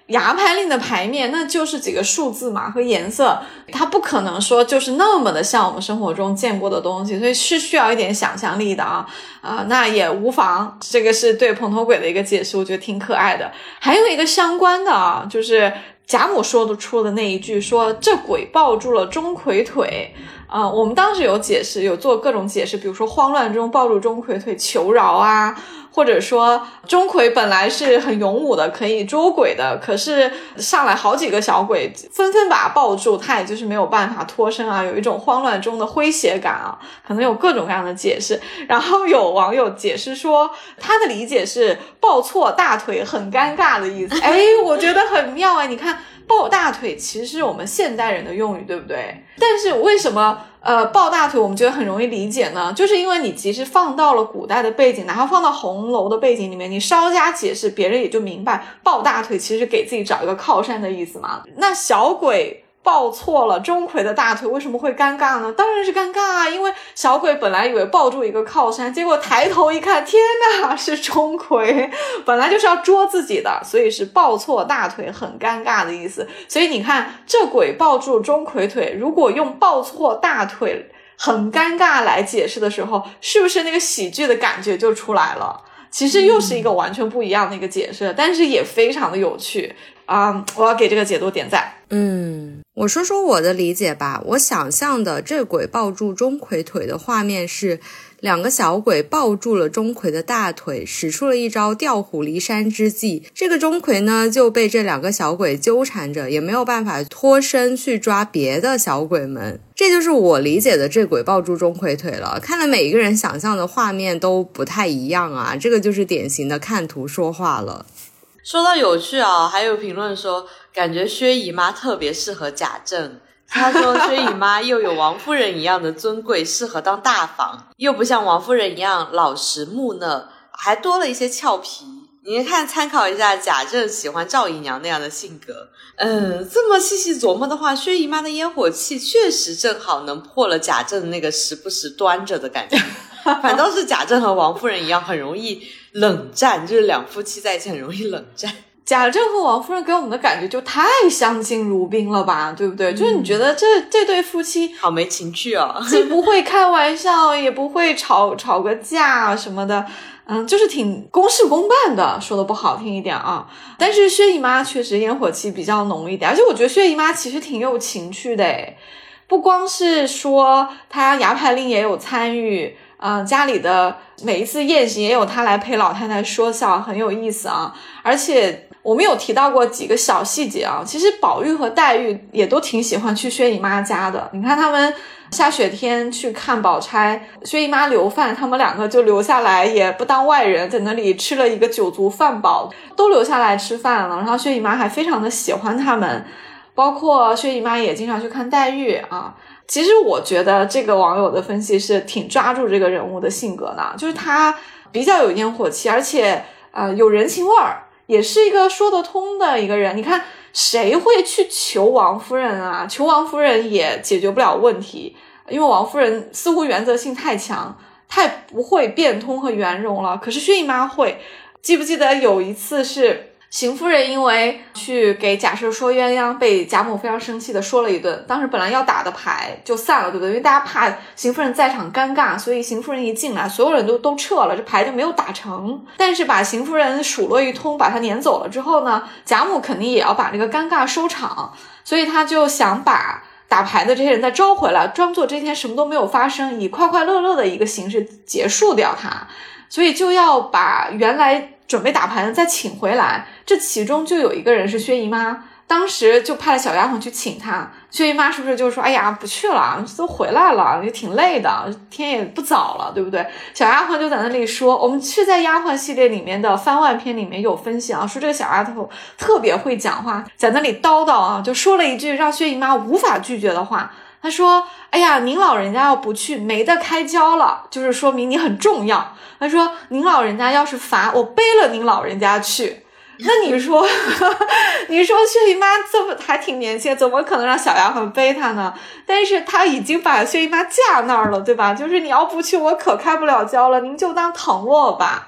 牙牌令的牌面那就是几个数字嘛和颜色，它不可能说就是那么的像我们生活中见过的东西，所以是需要一点想象力的啊啊、呃，那也无妨，这个是对蓬头鬼的一个解释，我觉得挺可爱的。还有一个相关的啊，就是贾母说得出的那一句，说这鬼抱住了钟馗腿啊、呃，我们当时有解释，有做各种解释，比如说慌乱中抱住钟馗腿求饶啊，或者说钟馗本来是很勇武的，可以捉鬼的，可是上来好几个小鬼纷纷把他抱住，他也就是没有办法脱身啊，有一种慌乱中的诙谐感啊，可能有各种各样的解释。然后有网友解释说他的理解是抱错大腿很尴尬的意思，哎，我觉得很妙哎，你看抱大腿其实是我们现代人的用语，对不对？但是为什么呃抱大腿我们觉得很容易理解呢？就是因为你即使放到了古代的背景，哪怕放到红楼的背景里面，你稍加解释，别人也就明白抱大腿其实是给自己找一个靠山的意思嘛。那小鬼抱错了钟馗的大腿为什么会尴尬呢？当然是尴尬啊，因为小鬼本来以为抱住一个靠山，结果抬头一看，天哪，是钟馗，本来就是要捉自己的，所以是抱错大腿很尴尬的意思。所以你看这鬼抱住钟馗腿，如果用抱错大腿很尴尬来解释的时候，是不是那个喜剧的感觉就出来了？其实又是一个完全不一样的一个解释，但是也非常的有趣啊、嗯！我要给这个解读点赞。 嗯，我说说我的理解吧。我想象的这鬼抱住钟馗腿的画面是两个小鬼抱住了钟馗的大腿，使出了一招调虎离山之计。这个钟馗呢就被这两个小鬼纠缠着，也没有办法脱身去抓别的小鬼们。这就是我理解的这鬼抱住钟馗腿了。看来每一个人想象的画面都不太一样啊，这个就是典型的看图说话了。 说到有趣啊，还有评论说感觉薛姨妈特别适合贾政。他说薛姨妈又有王夫人一样的尊贵，适合当大房，又不像王夫人一样老实木讷，还多了一些俏皮。你看参考一下贾政喜欢赵姨娘那样的性格。嗯，这么细细琢磨的话，薛姨妈的烟火气确实正好能破了贾政那个时不时端着的感觉。反倒是贾政和王夫人一样很容易冷战，就是两夫妻在一起很容易冷战。 贾政和王夫人给我们的感觉就太相敬如宾了吧，对不对？嗯、就是你觉得这这对夫妻好没情趣哦， 既不会开玩笑，也不会吵吵个架什么的，嗯，就是挺公事公办的，说的不好听一点啊。但是薛姨妈确实烟火气比较浓一点，而且我觉得薛姨妈其实挺有情趣的诶，不光是说她牙牌令也有参与。嗯、呃，家里的每一次宴席也有他来陪老太太说笑，很有意思啊。而且我们有提到过几个小细节啊，其实宝玉和黛玉也都挺喜欢去薛姨妈家的。你看他们下雪天去看宝钗，薛姨妈留饭，他们两个就留下来，也不当外人，在那里吃了一个酒足饭饱，都留下来吃饭了。然后薛姨妈还非常的喜欢他们，包括薛姨妈也经常去看黛玉啊。其实我觉得这个网友的分析是挺抓住这个人物的性格的，就是他比较有烟火气，而且呃有人情味儿，也是一个说得通的一个人。你看谁会去求王夫人啊？求王夫人也解决不了问题，因为王夫人似乎原则性太强，太不会变通和圆融了。可是薛姨妈会，记不记得有一次是邢夫人因为去给贾赦说鸳鸯，被贾母非常生气的说了一顿，当时本来要打的牌就散了，对不对？因为大家怕邢夫人在场尴尬，所以邢夫人一进来所有人都都撤了，这牌就没有打成。但是把邢夫人数落一通，把她撵走了之后呢，贾母肯定也要把这个尴尬收场，所以他就想把打牌的这些人再招回来，装作这天什么都没有发生，以快快乐乐的一个形式结束掉它，所以就要把原来准备打牌的再请回来。这其中就有一个人是薛姨妈，当时就派了小丫鬟去请她。薛姨妈是不是就说哎呀不去了，都回来了也挺累的，天也不早了，对不对？小丫鬟就在那里说，我们是在丫鬟系列里面的番外篇里面有分析啊，说这个小丫头特别会讲话，在那里叨叨啊，就说了一句让薛姨妈无法拒绝的话。他说哎呀您老人家要不去没得开交了，就是说明你很重要。他说您老人家要是罚我背了您老人家去。那你说你说薛姨妈这么还挺年轻，怎么可能让小丫鬟背她呢？但是她已经把薛姨妈架那儿了，对吧？就是你要不去我可开不了交了，您就当疼我吧。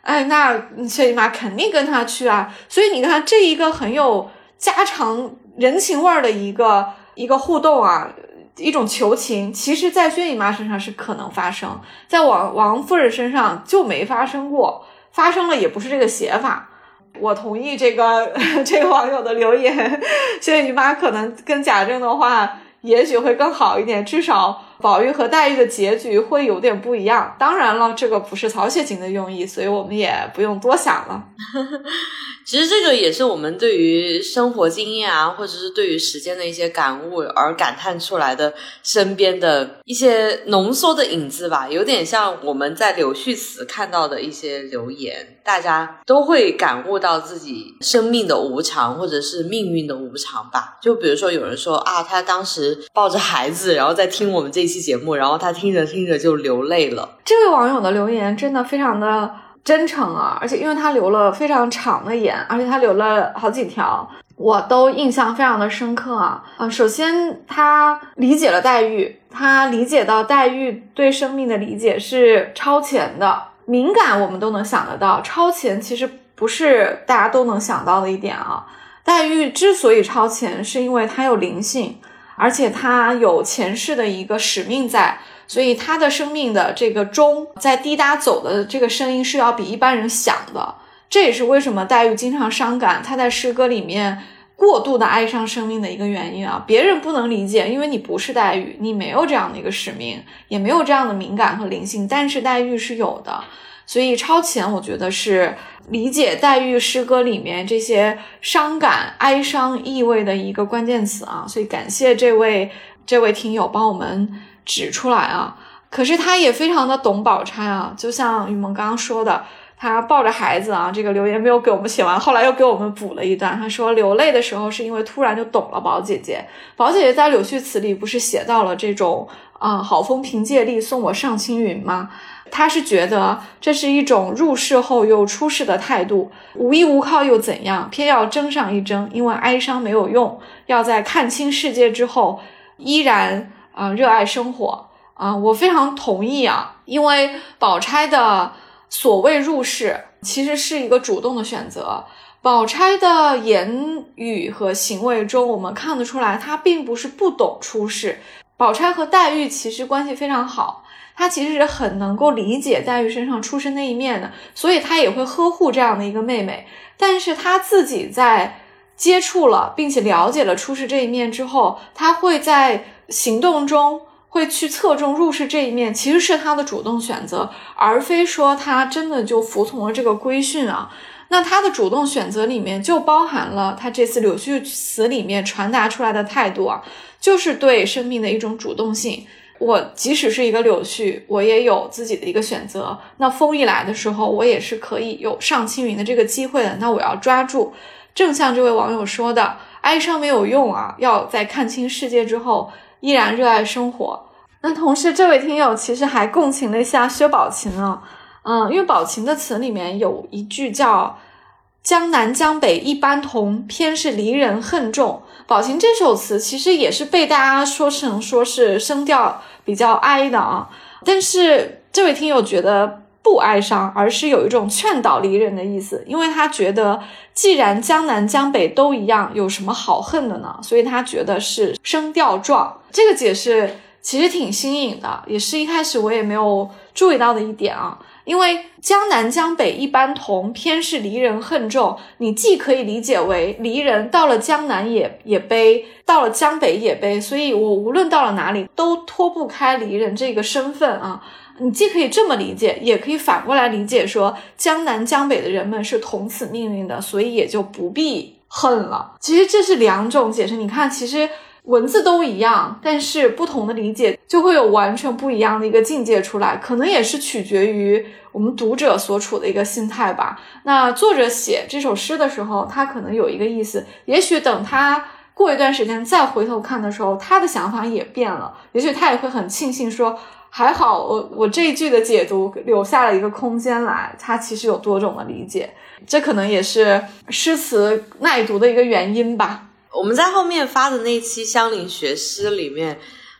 哎，那薛姨妈肯定跟他去啊。所以你看，这一个很有家常人情味儿的一个一个互动啊，一种求情，其实在薛姨妈身上是可能发生，在王王夫人身上就没发生过，发生了也不是这个写法。我同意这个这个网友的留言，薛姨妈可能跟贾政的话也许会更好一点，至少宝玉和黛玉的结局会有点不一样。当然了，这个不是曹雪芹的用意，所以我们也不用多想了。 其实这个也是我们对于生活经验啊，或者是对于时间的一些感悟而感叹出来的身边的一些浓缩的影子吧，有点像我们在柳絮词看到的一些留言，大家都会感悟到自己生命的无常或者是命运的无常吧。就比如说有人说啊，他当时抱着孩子然后在听我们这一期节目，然后他听着听着就流泪了。 这位网友的留言真的非常的真诚啊，而且因为他留了非常长的言，而且他留了好几条，我都印象非常的深刻啊。呃，首先他理解了黛玉，他理解到黛玉对生命的理解是超前的，敏感我们都能想得到，超前其实不是大家都能想到的一点啊。黛玉之所以超前，是因为她有灵性，而且她有前世的一个使命在，所以他的生命的这个钟在滴答走的这个声音是要比一般人响的。这也是为什么黛玉经常伤感，她在诗歌里面过度的哀伤生命的一个原因啊。别人不能理解，因为你不是黛玉，你没有这样的一个使命，也没有这样的敏感和灵性，但是黛玉是有的。所以超前我觉得是理解黛玉诗歌里面这些伤感哀伤意味的一个关键词啊。所以感谢这位这位听友帮我们指出来啊。可是他也非常的懂宝钗啊，就像雨萌刚刚说的，他抱着孩子啊，这个留言没有给我们写完，后来又给我们补了一段，他说流泪的时候是因为突然就懂了宝姐姐。宝姐姐在柳絮词里不是写到了这种啊、呃，好风凭借力送我上青云吗？他是觉得这是一种入世后又出世的态度，无依无靠又怎样，偏要争上一争，因为哀伤没有用，要在看清世界之后依然啊、呃、热爱生活啊、呃。我非常同意啊，因为宝钗的所谓入世其实是一个主动的选择。宝钗的言语和行为中我们看得出来，她并不是不懂出世。宝钗和黛玉其实关系非常好，她其实是很能够理解黛玉身上出身那一面的，所以她也会呵护这样的一个妹妹。但是她自己在接触了并且了解了出世这一面之后，她会在行动中会去侧重入世这一面，其实是她的主动选择，而非说她真的就服从了这个规训啊。那她的主动选择里面就包含了她这次柳絮词里面传达出来的态度啊，就是对生命的一种主动性。我即使是一个柳絮，我也有自己的一个选择，那风一来的时候我也是可以有上青云的这个机会的，那我要抓住。正像这位网友说的，哀伤没有用啊，要在看清世界之后依然热爱生活。那同时这位听友其实还共情了一下薛宝琴啊，嗯，因为宝琴的词里面有一句叫江南江北一般同，偏是离人恨重。宝琴这首词其实也是被大家说成说是声调比较哀的啊，但是这位听友觉得不哀伤，而是有一种劝导离人的意思，因为他觉得既然江南江北都一样，有什么好恨的呢？所以他觉得是声调壮。这个解释其实挺新颖的，也是一开始我也没有注意到的一点啊。因为江南江北一般同，偏是离人恨重，你既可以理解为离人到了江南也也悲，到了江北也悲，所以我无论到了哪里都脱不开离人这个身份啊。你既可以这么理解，也可以反过来理解说江南江北的人们是同此命运的，所以也就不必恨了。其实这是两种解释，你看其实文字都一样，但是不同的理解就会有完全不一样的一个境界出来，可能也是取决于我们读者所处的一个心态吧。那作者写这首诗的时候，他可能有一个意思，也许等他过一段时间再回头看的时候，他的想法也变了，也许他也会很庆幸说还好我我这一句的解读留下了一个空间来，他其实有多种的理解，这可能也是诗词耐读的一个原因吧。 我们在后面发的那期香菱学诗里面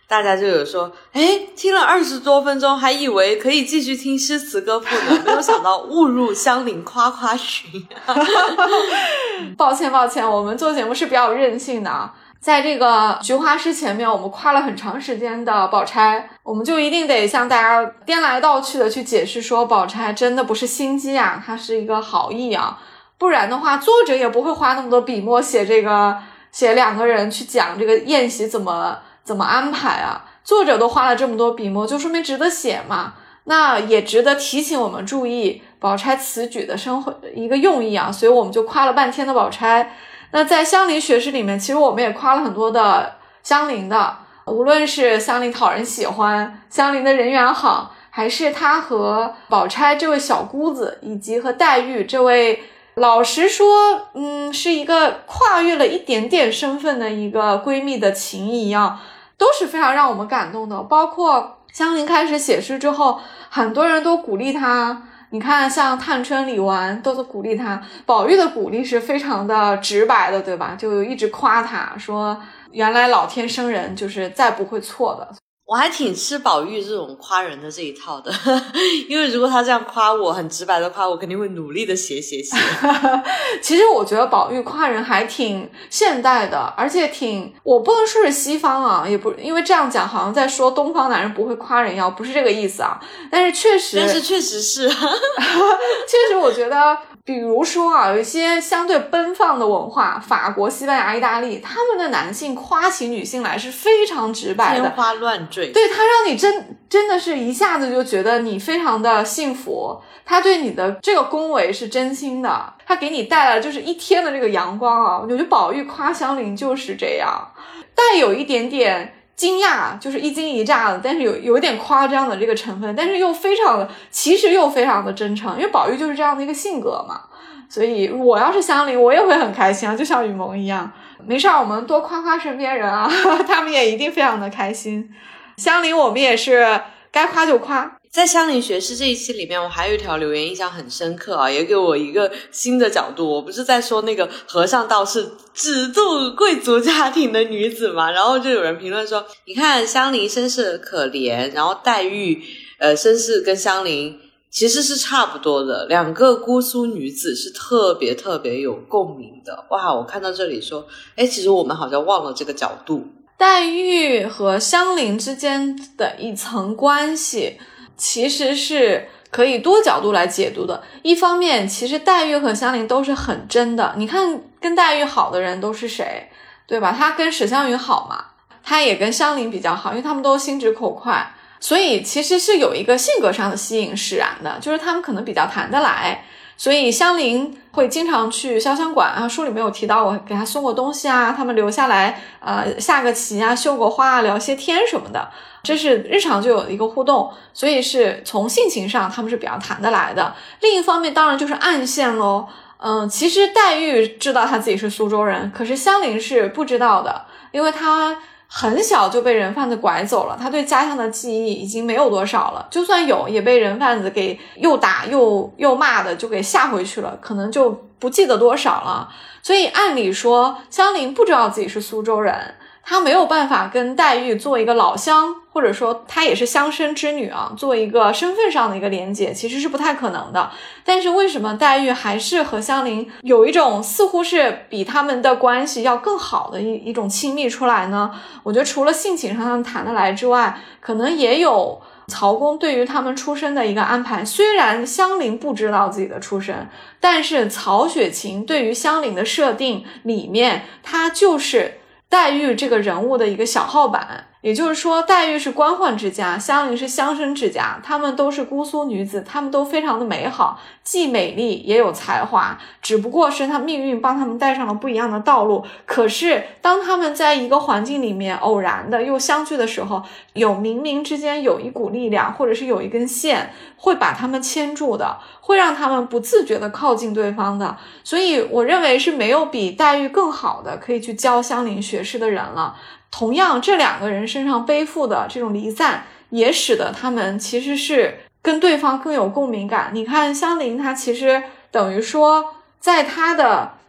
大家就有说，诶，听了二十多分钟还以为可以继续听诗词歌赋呢，没有想到误入香菱夸夸群。 抱歉抱歉，我们做节目是比较任性的啊。在这个菊花诗前面我们夸了很长时间的宝钗，我们就一定得向大家颠来倒去的去解释说，宝钗真的不是心机啊，它是一个好意啊，不然的话作者也不会花那么多笔墨写这个写两个人去讲这个宴席怎么怎么安排啊，作者都花了这么多笔墨，就说明值得写嘛。那也值得提醒我们注意宝钗此举的生活一个用意啊，所以我们就夸了半天的宝钗。那在香菱学士里面，其实我们也夸了很多的香菱的，无论是香菱讨人喜欢，香菱的人缘好，还是她和宝钗这位小姑子，以及和黛玉这位老实说嗯，是一个跨越了一点点身份的一个闺蜜的情谊啊，都是非常让我们感动的。包括香菱开始写诗之后，很多人都鼓励她，你看像探春李纨都在鼓励她，宝玉的鼓励是非常的直白的，对吧，就一直夸她说原来老天生人就是再不会错的。 我还挺吃宝玉这种夸人的这一套的，因为如果他这样夸我，很直白的夸我，肯定会努力的写写写。 其实我觉得宝玉夸人还挺现代的，而且挺，我不能说是西方啊，也不，因为这样讲好像在说东方男人不会夸人妖，不是这个意思啊。但是确实， 但是确实是，确实我觉得。比如说啊，有一些相对奔放的文化，法国、西班牙、意大利，他们的男性夸起女性来是非常直白的， 天花乱坠。 对，他让你真真的是一下子就觉得你非常的幸福，他对你的这个恭维是真心的，他给你带来就是一天的这个阳光啊。我觉得宝玉夸香菱就是这样，带有一点点惊讶，就是一惊一乍的，但是有有一点夸张的这个成分，但是又非常的，其实又非常的真诚，因为宝玉就是这样的一个性格嘛。所以我要是香菱，我也会很开心啊，就像雨萌一样。没事，我们多夸夸身边人啊，他们也一定非常的开心。香菱我们也是该夸就夸。 在香菱学士这一期里面，我还有一条留言印象很深刻啊，也给我一个新的角度。我不是在说那个和尚道士只度贵族家庭的女子嘛，然后就有人评论说，你看香菱身世可怜，然后黛玉呃身世跟香菱其实是差不多的，两个姑苏女子是特别特别有共鸣的。哇，我看到这里说，诶，其实我们好像忘了这个角度。 黛玉和香菱之间的一层关系其实是可以多角度来解读的。一方面，其实黛玉和香菱都是很真的，你看跟黛玉好的人都是谁，对吧？她跟史湘云好嘛，她也跟香菱比较好，因为他们都心直口快，所以其实是有一个性格上的吸引使然的，就是他们可能比较谈得来。所以香菱会经常去潇湘馆啊，书里面有提到我给她送过东西啊，他们留下来呃下个棋啊，绣个花啊，聊些天什么的，这是日常就有一个互动，所以是从性情上他们是比较谈得来的。另一方面当然就是暗线咯，嗯，其实黛玉知道她自己是苏州人，可是香菱是不知道的，因为她很小就被人贩子拐走了，他对家乡的记忆已经没有多少了，就算有也被人贩子给又打又又骂的就给吓回去了，可能就不记得多少了。所以按理说香菱不知道自己是苏州人，她没有办法跟黛玉做一个老乡，或者说她也是乡绅之女啊，做一个身份上的一个连结，其实是不太可能的。但是为什么黛玉还是和香菱有一种似乎是比他们的关系要更好的一一种亲密出来呢？我觉得除了性情上他们谈得来之外，可能也有曹公对于他们出身的一个安排。虽然香菱不知道自己的出身，但是曹雪芹对于香菱的设定里面，他就是黛玉这个人物的一个小号版。也就是说黛玉是官宦之家，香菱是乡绅之家，她们都是姑苏女子，她们都非常的美好，既美丽也有才华，只不过是她命运帮她们带上了不一样的道路。可是当她们在一个环境里面偶然的又相聚的时候，有冥冥之间有一股力量，或者是有一根线会把她们牵住的，会让她们不自觉的靠近对方的。所以我认为是没有比黛玉更好的可以去教香菱学士的人了。同样这两个人身上背负的这种离散，也使得他们其实是跟对方更有共鸣感。你看香菱她其实等于说在她的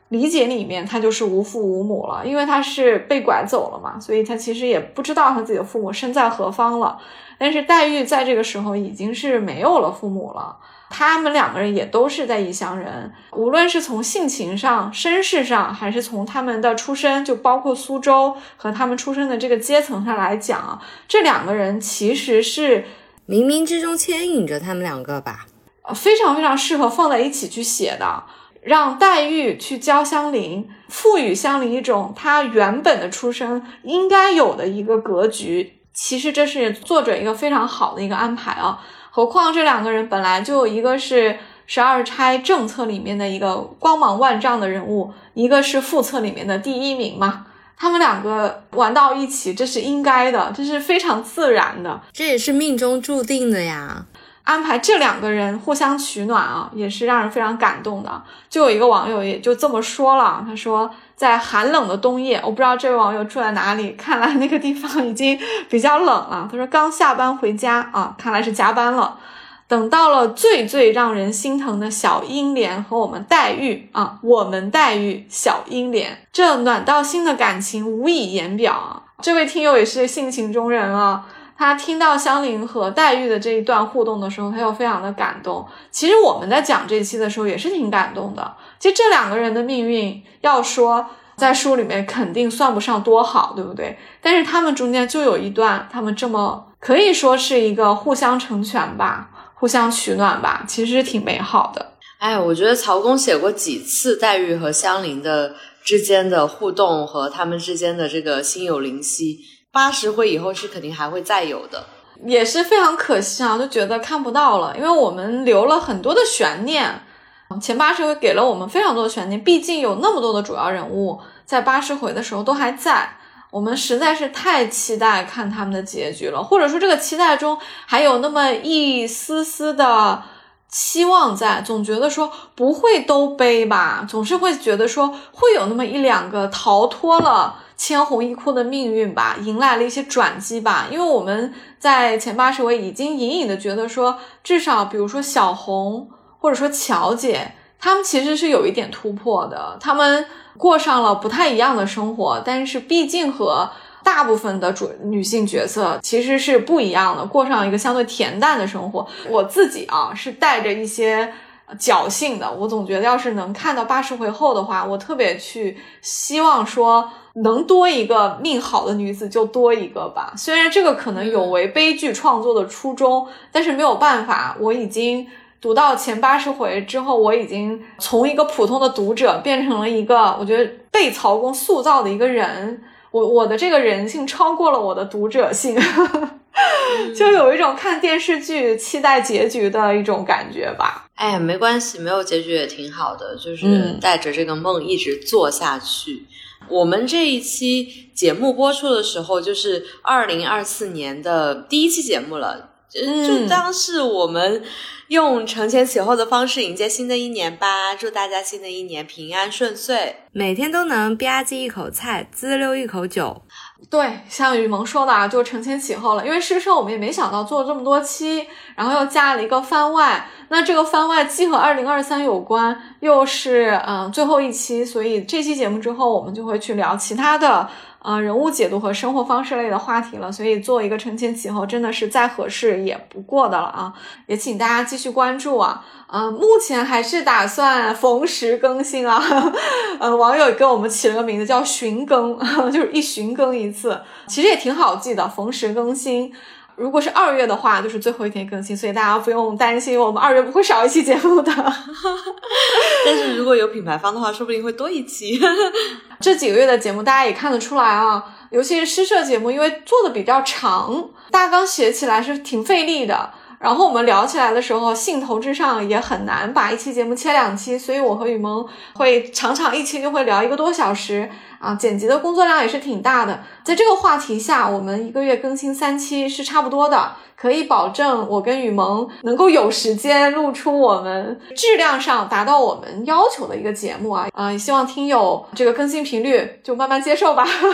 理解里面他就是无父无母了，因为他是被拐走了嘛，所以他其实也不知道他自己的父母身在何方了。但是黛玉在这个时候已经是没有了父母了，他们两个人也都是在异乡人，无论是从性情上身世上，还是从他们的出身，就包括苏州和他们出身的这个阶层上来讲，这两个人其实是冥冥之中牵引着他们两个吧， 非常非常适合放在一起去写的，让黛玉去教香菱，赋予香菱一种她原本的出身应该有的一个格局，其实这是作者一个非常好的一个安排啊。何况这两个人本来就一个是十二钗正册里面的一个光芒万丈的人物，一个是副册里面的第一名嘛，他们两个玩到一起，这是应该的，这是非常自然的， 这也是命中注定的呀。 安排这两个人互相取暖啊，也是让人非常感动的。就有一个网友也就这么说了，他说在寒冷的冬夜，我不知道这位网友住在哪里，看来那个地方已经比较冷了。他说刚下班回家啊，看来是加班了。等到了最最让人心疼的小英莲和我们黛玉啊，我们黛玉小英莲，这暖到心的感情无以言表啊。这位听友也是性情中人啊，他听到香菱和黛玉的这一段互动的时候，他又非常的感动。其实我们在讲这期的时候也是挺感动的。其实这两个人的命运要说在书里面肯定算不上多好，对不对？但是他们中间就有一段，他们这么可以说是一个互相成全吧，互相取暖吧，其实挺美好的。 哎，我觉得曹公写过几次黛玉和香菱的之间的互动和他们之间的这个心有灵犀，八十回以后是肯定还会再有的， 也是非常可惜啊，就觉得看不到了，因为我们留了很多的悬念，前八十回给了我们非常多的悬念，毕竟有那么多的主要人物在八十回的时候都还在，我们实在是太期待看他们的结局了，或者说这个期待中还有那么一丝丝的期望在，总觉得说不会都悲吧，总是会觉得说会有那么一两个逃脱了千红一哭的命运吧，迎来了一些转机吧。因为我们在前八十回已经隐隐的觉得说，至少比如说小红或者说乔姐，他们其实是有一点突破的，他们过上了不太一样的生活，但是毕竟和大部分的主女性角色其实是不一样的，过上一个相对恬淡的生活。我自己啊是带着一些侥幸的，我总觉得要是能看到八十回后的话，我特别去希望说能多一个命好的女子就多一个吧。虽然这个可能有违悲剧创作的初衷，但是没有办法，我已经读到前八十回之后，我已经从一个普通的读者变成了一个我觉得被曹公塑造的一个人，我我的这个人性超过了我的读者性就有一种看电视剧期待结局的一种感觉吧。 哎，没关系，没有结局也挺好的，就是带着这个梦一直做下去。嗯、我们这一期节目播出的时候就是二零二四年的第一期节目了，就当是我们用承前启后的方式迎接新的一年吧，祝大家新的一年平安顺遂， 每天都能吧唧一口菜，滋溜一口酒。 对，像雨萌说的啊，就承前启后了，因为事实上我们也没想到做了这么多期，然后又加了一个番外，那这个番外既和二零二三有关，又是嗯最后一期，所以这期节目之后我们就会去聊其他的呃人物解读和生活方式类的话题了，所以做一个承前启后真的是再合适也不过的了啊，也请大家继续关注啊。呃，目前还是打算逢时更新啊。呃，网友给我们起了个名字叫寻更，就是一寻更一次，其实也挺好记的，逢时更新。如果是二月的话，就是最后一天更新，所以大家不用担心，我们二月不会少一期节目的。 但是如果有品牌方的话，说不定会多一期。 这几个月的节目，大家也看得出来啊，尤其是诗社节目，因为做的比较长，大纲写起来是挺费力的。然后我们聊起来的时候，兴头之上也很难把一期节目切两期，所以我和雨萌会常常一期就会聊一个多小时啊，剪辑的工作量也是挺大的。在这个话题下，我们一个月更新三期是差不多的，可以保证我跟雨萌能够有时间录出我们质量上达到我们要求的一个节目啊。呃，希望听友这个更新频率就慢慢接受吧。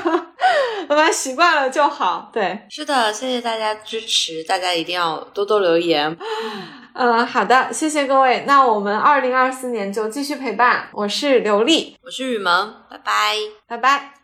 慢慢习惯了就好。对， 是的，谢谢大家支持，大家一定要多多留言。 嗯，好的，谢谢各位。那我们二零二四年就继续陪伴。我是刘丽， 我是雨萌，拜拜， 拜拜。